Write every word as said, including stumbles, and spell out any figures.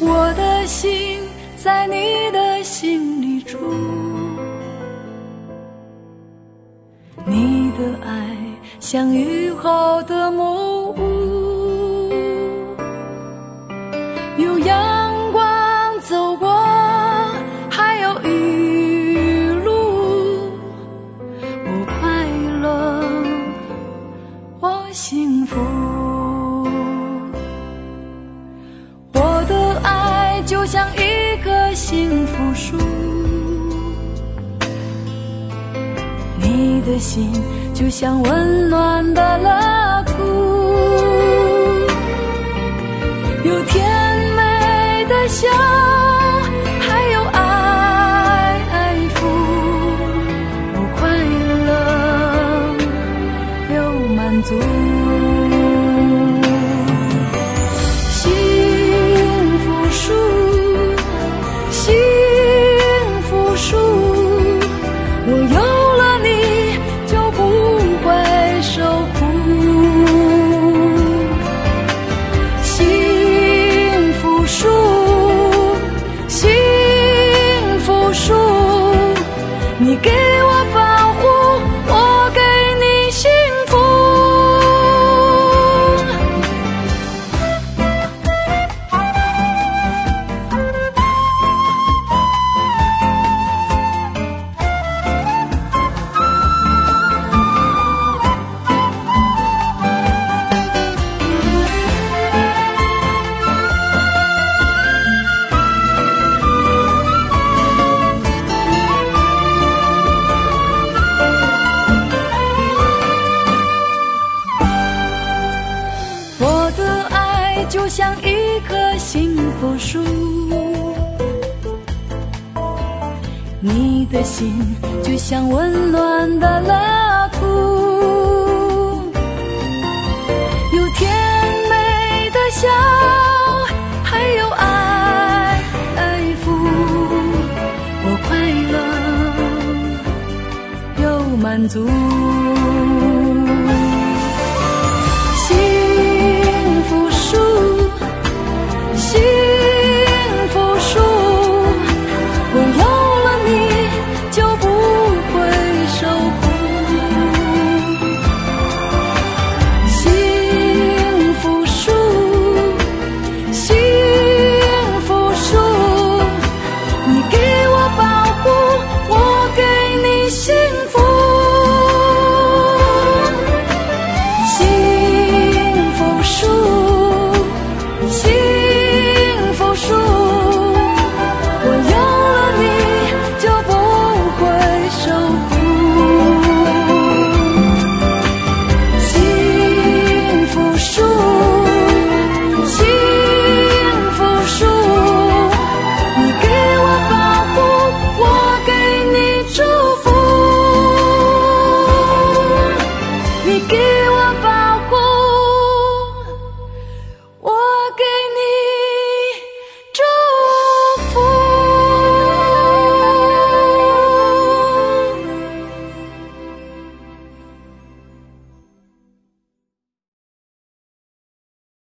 我的心在你的心里住，你的爱像雨后的暮雾，有阳光走过，还有雨露，我快乐，我幸福。我的爱就像一棵幸福树，你的心就像温暖的乐谷，有甜美的笑，还有爱抚，我快乐又满足。幸福树，幸福树，我有了你就不会受苦。幸福树，幸福树，你给我保护，我给你幸福。我的爱就像一棵幸福树，你的心就像温暖的乐谷，有甜美的笑，还有爱抚，我快乐又满足。